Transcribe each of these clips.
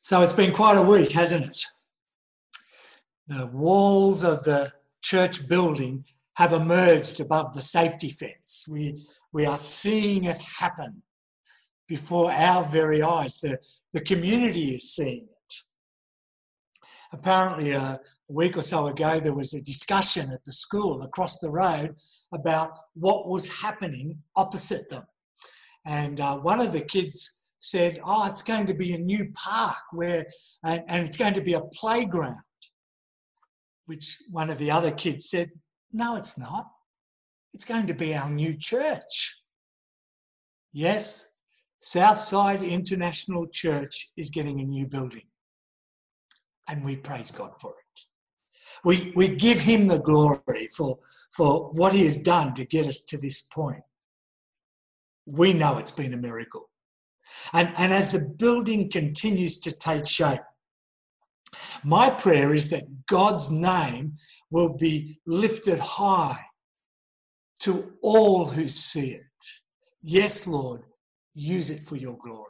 So it's been quite a week, hasn't it? The walls of the church building have emerged above the safety fence. We are seeing it happen before our very eyes. The community is seeing it. Apparently, a week or so ago, there was a discussion at the school across the road about what was happening opposite them. And one of the kids said, "Oh, it's going to be a new park and it's going to be a playground." Which one of the other kids said, "No, it's not. It's going to be our new church." Yes, Southside International Church is getting a new building. And we praise God for it. We give him the glory for what he has done to get us to this point. We know it's been a miracle. And as the building continues to take shape, my prayer is that God's name will be lifted high to all who see it. Yes, Lord, use it for your glory.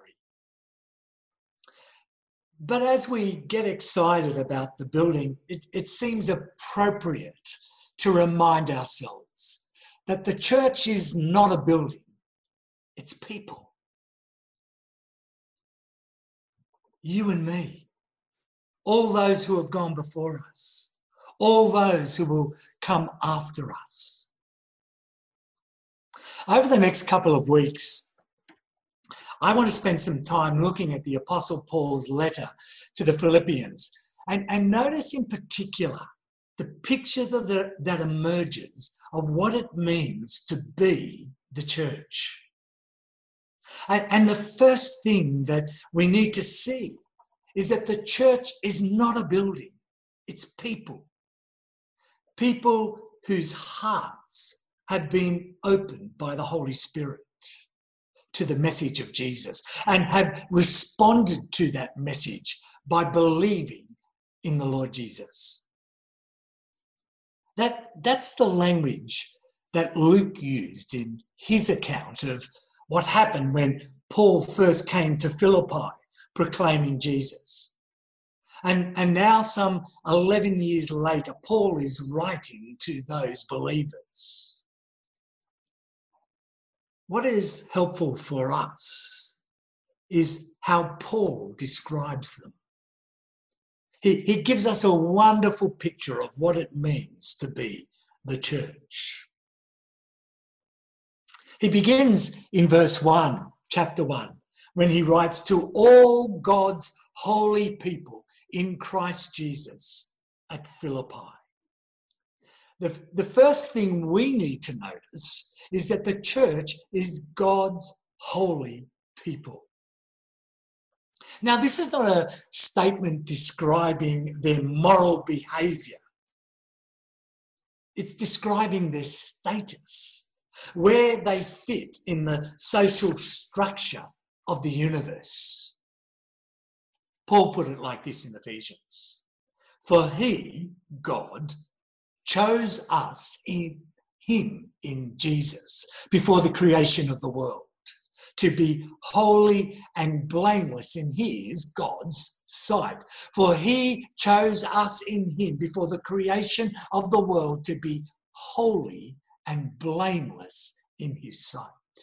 But as we get excited about the building, it seems appropriate to remind ourselves that the church is not a building, it's people. You and me. All those who have gone before us, all those who will come after us. Over the next couple of weeks, I want to spend some time looking at the Apostle Paul's letter to the Philippians and notice in particular the picture that emerges of what it means to be the church. And the first thing that we need to see is that the church is not a building, it's people. People whose hearts have been opened by the Holy Spirit to the message of Jesus and have responded to that message by believing in the Lord Jesus. That's the language that Luke used in his account of what happened when Paul first came to Philippi proclaiming Jesus. And now some 11 years later, Paul is writing to those believers. What is helpful for us is how Paul describes them. He gives us a wonderful picture of what it means to be the church. He begins in verse 1, chapter 1, when he writes to all God's holy people in Christ Jesus at Philippi. The first thing we need to notice is that the church is God's holy people. Now, this is not a statement describing their moral behaviour. It's describing their status, where they fit in the social structure of the universe. Paul put it like this in Ephesians: "For he, God, chose us in him, in Jesus, before the creation of the world, to be holy and blameless in his, God's, sight. For he chose us in him before the creation of the world to be holy and blameless in his sight."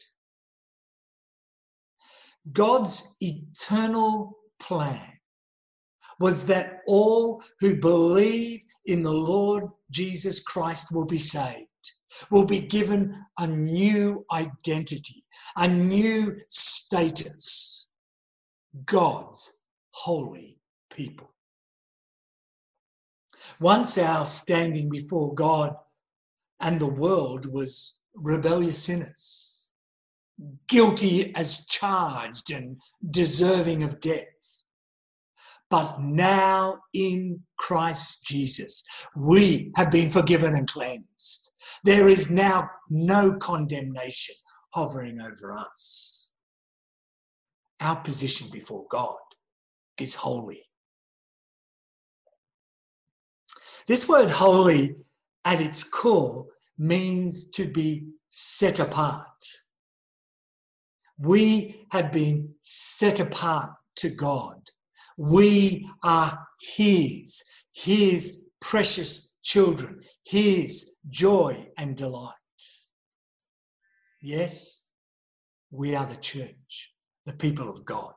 God's eternal plan was that all who believe in the Lord Jesus Christ will be saved, will be given a new identity, a new status. God's holy people. Once our standing before God and the world was rebellious sinners, guilty as charged and deserving of death. But now in Christ Jesus, we have been forgiven and cleansed. There is now no condemnation hovering over us. Our position before God is holy. This word holy at its core means to be set apart. We have been set apart to God. We are his precious children, his joy and delight. Yes, we are the church, the people of God.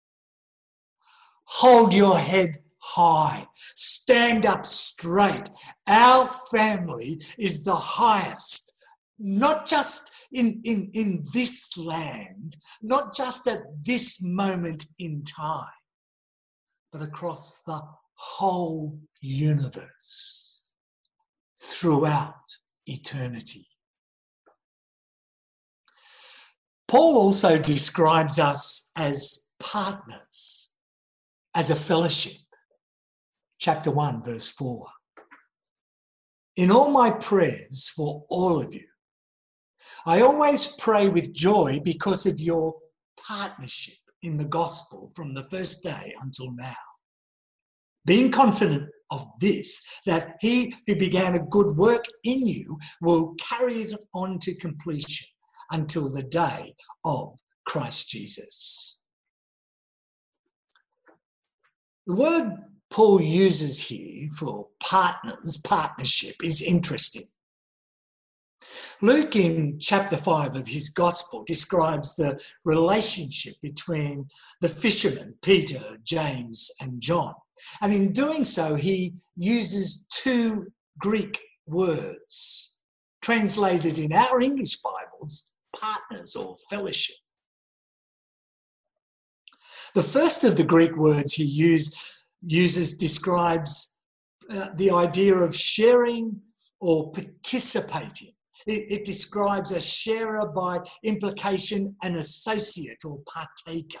Hold your head high. Stand up straight. Our family is the highest, not just in this land, not just at this moment in time, but across the whole universe, throughout eternity. Paul also describes us as partners, as a fellowship. Chapter 1, verse 4. In all my prayers for all of you, I always pray with joy because of your partnership in the gospel from the first day until now. Being confident of this, that he who began a good work in you will carry it on to completion until the day of Christ Jesus. The word Paul uses here for partnership, is interesting. Luke in chapter 5 of his gospel describes the relationship between the fishermen, Peter, James, and John. And in doing so, he uses two Greek words, translated in our English Bibles, partners or fellowship. The first of the Greek words he uses describes the idea of sharing or participating. It describes a sharer by implication, an associate or partaker.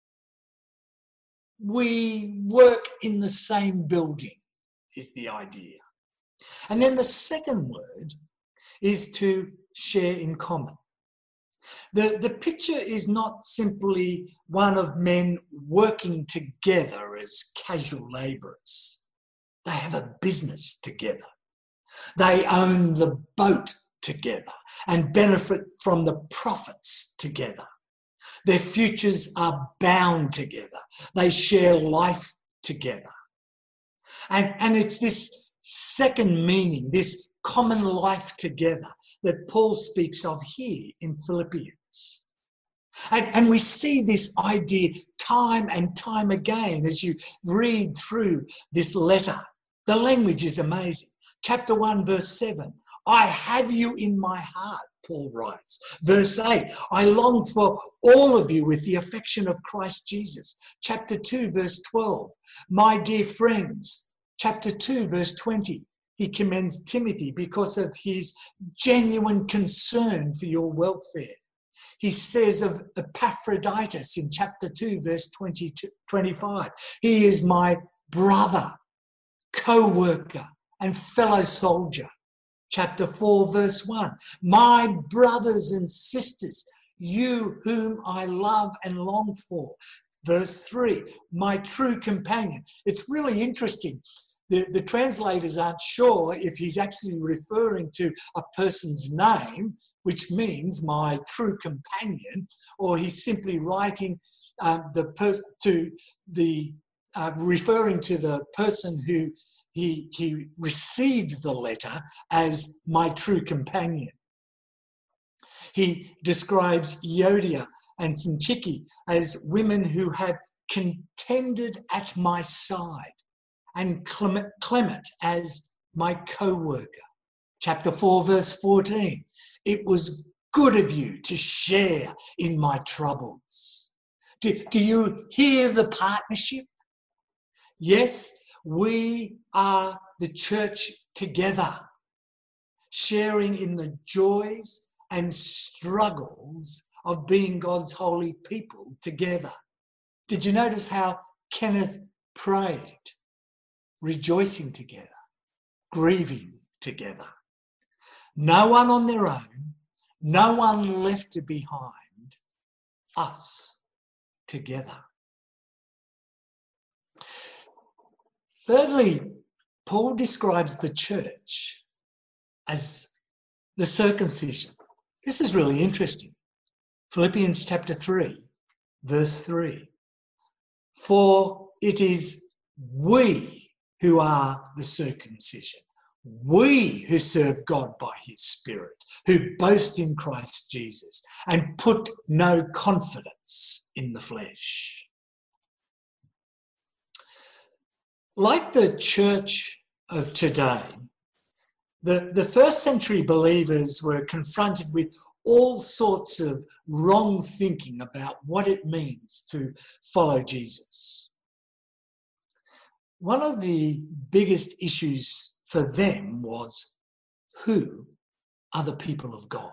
We work in the same building is the idea. And then the second word is to share in common. The picture is not simply one of men working together as casual labourers. They have a business together. They own the boat together and benefit from the profits together. Their futures are bound together. They share life together. And it's this second meaning, this common life together, that Paul speaks of here in Philippians. And we see this idea time and time again as you read through this letter. The language is amazing. Chapter 1, verse 7, I have you in my heart, Paul writes. Verse 8, I long for all of you with the affection of Christ Jesus. Chapter 2, verse 12, my dear friends. Chapter 2, verse 20, he commends Timothy because of his genuine concern for your welfare. He says of Epaphroditus in chapter 2, verse 25, he is my brother, co-worker, and fellow soldier. Chapter 4, verse 1, my brothers and sisters, you whom I love and long for. Verse 3, my true companion. It's really interesting. The translators aren't sure if he's actually referring to a person's name, which means my true companion, or he's simply writing referring to the person who he received the letter as my true companion. He describes Euodia and Syntyche as women who have contended at my side, and Clement as my co-worker. Chapter 4, verse 14, it was good of you to share in my troubles. Do you hear the partnership? Yes, we are the church together, sharing in the joys and struggles of being God's holy people together. Did you notice how Kenneth prayed? Rejoicing together, grieving together. No one on their own, no one left behind, us together. Thirdly, Paul describes the church as the circumcision. This is really interesting. Philippians chapter 3, verse 3. For it is we who are the circumcision. We who serve God by his Spirit, who boast in Christ Jesus and put no confidence in the flesh. Like the church of today, the first century believers were confronted with all sorts of wrong thinking about what it means to follow Jesus. One of the biggest issues for them was, who are the people of God?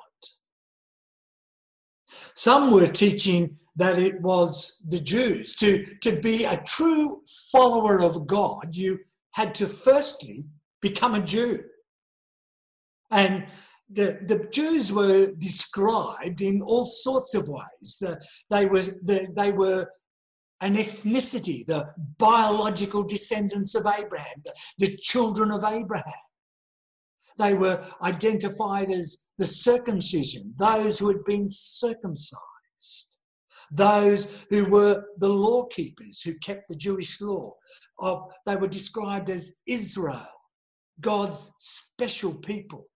Some were teaching that it was the Jews. To be a true follower of God, you had to firstly become a Jew. And the Jews were described in all sorts of ways. They were an ethnicity, the biological descendants of Abraham, the children of Abraham. They were identified as the circumcision, those who had been circumcised, those who were the law keepers, who kept the Jewish law. They were described as Israel, God's special people.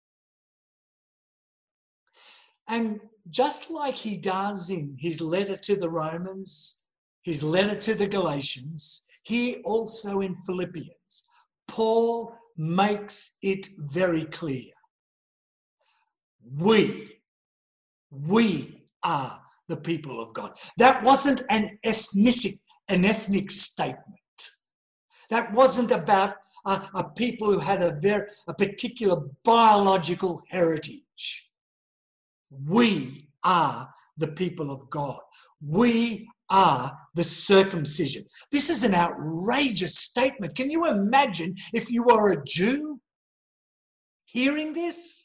And just like he does in his letter to the Romans, his letter to the Galatians, here also in Philippians, Paul makes it very clear. We are the people of God. That wasn't an ethnic statement. That wasn't about a people who had a particular biological heritage. We are the people of God. We are the circumcision. This is an outrageous statement. Can you imagine if you were a Jew hearing this?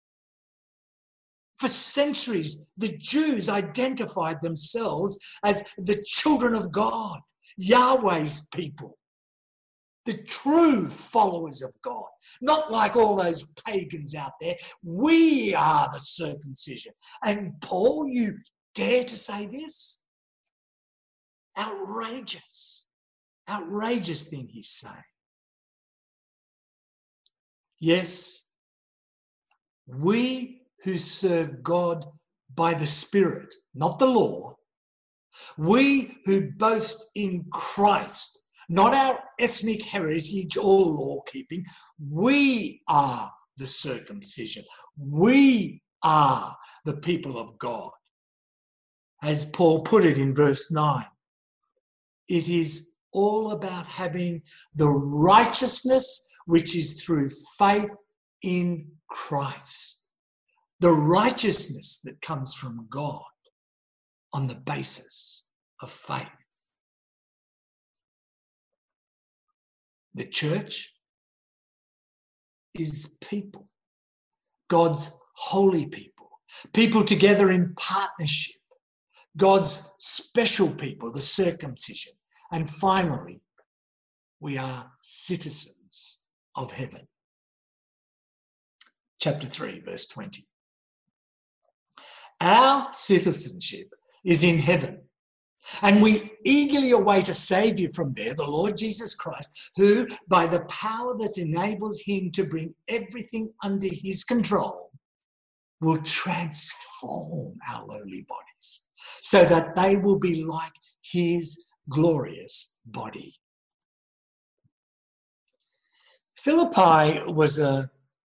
For centuries, the Jews identified themselves as the children of God, Yahweh's people, the true followers of God, not like all those pagans out there. We are the circumcision. And Paul, you dare to say this? Outrageous thing he's saying. Yes, we who serve God by the Spirit, not the law, we who boast in Christ, not our ethnic heritage or law keeping, we are the circumcision. We are the people of God. As Paul put it in verse 9, it is all about having the righteousness which is through faith in Christ. The righteousness that comes from God on the basis of faith. The church is people, God's holy people, people together in partnership, God's special people, the circumcision. And finally, we are citizens of heaven. Chapter 3, verse 20. Our citizenship is in heaven, and we eagerly await a Saviour from there, the Lord Jesus Christ, who, by the power that enables him to bring everything under his control, will transform our lowly bodies so that they will be like his glorious body. Philippi was a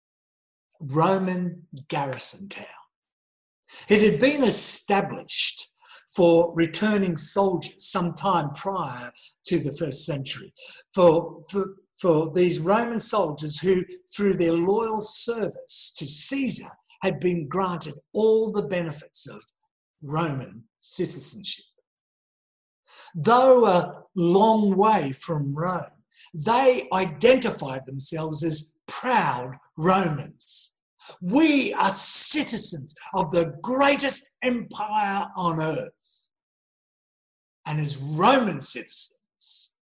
Roman garrison town. It had been established for returning soldiers some time prior to the first century, for these Roman soldiers who, through their loyal service to Caesar, had been granted all the benefits of Roman citizenship. Though a long way from Rome, they identified themselves as proud Romans. We are citizens of the greatest empire on earth. And as Roman citizens,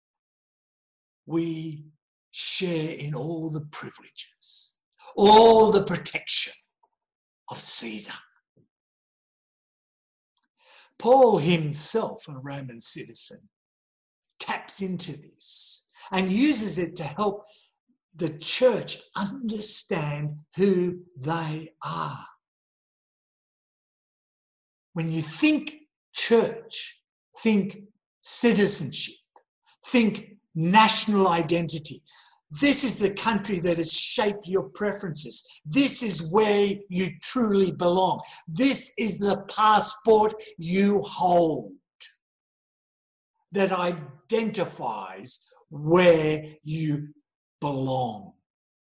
we share in all the privileges, all the protection of Caesar. Paul himself, a Roman citizen, taps into this and uses it to help the church understand who they are. When you think church, think citizenship, think national identity. This is the country that has shaped your preferences. This is where you truly belong. This is the passport you hold that identifies where you belong.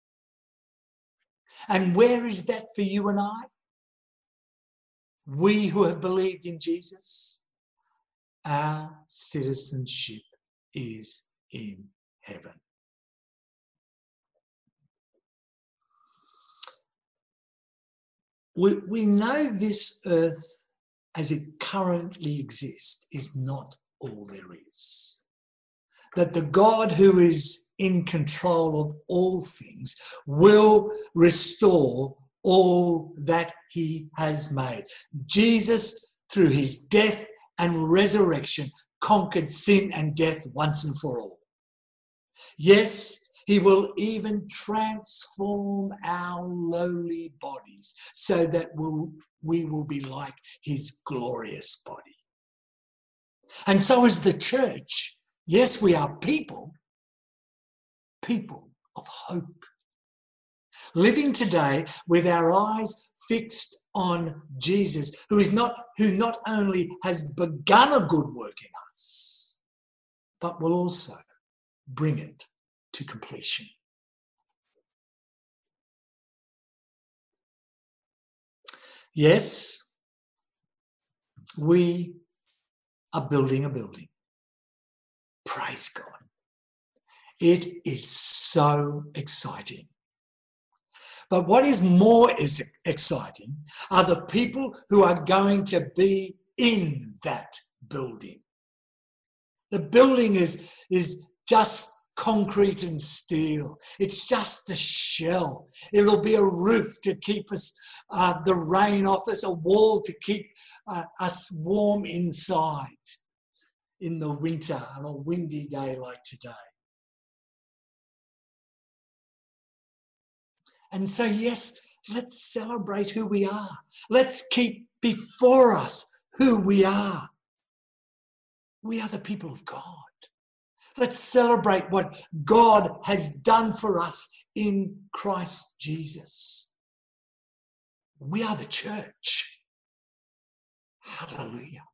And where is that for you and I? We who have believed in Jesus, our citizenship is in heaven. We know this earth as it currently exists is not all there is. That the God who is in control of all things will restore all that he has made. Jesus, through his death and resurrection, conquered sin and death once and for all. Yes, he will even transform our lowly bodies so that we will be like his glorious body. And so is the church. Yes, we are people of hope. Living today with our eyes fixed on Jesus, who not only has begun a good work in us, but will also bring it to completion. Yes, we are building a building. Praise God. It is so exciting. But what is more exciting are the people who are going to be in that building. The building is just concrete and steel. It's just a shell. It'll be a roof to keep us the rain off us, a wall to keep us warm inside in the winter on a windy day like today. And so, yes, let's celebrate who we are. Let's keep before us who we are. We are the people of God. Let's celebrate what God has done for us in Christ Jesus. We are the church. Hallelujah.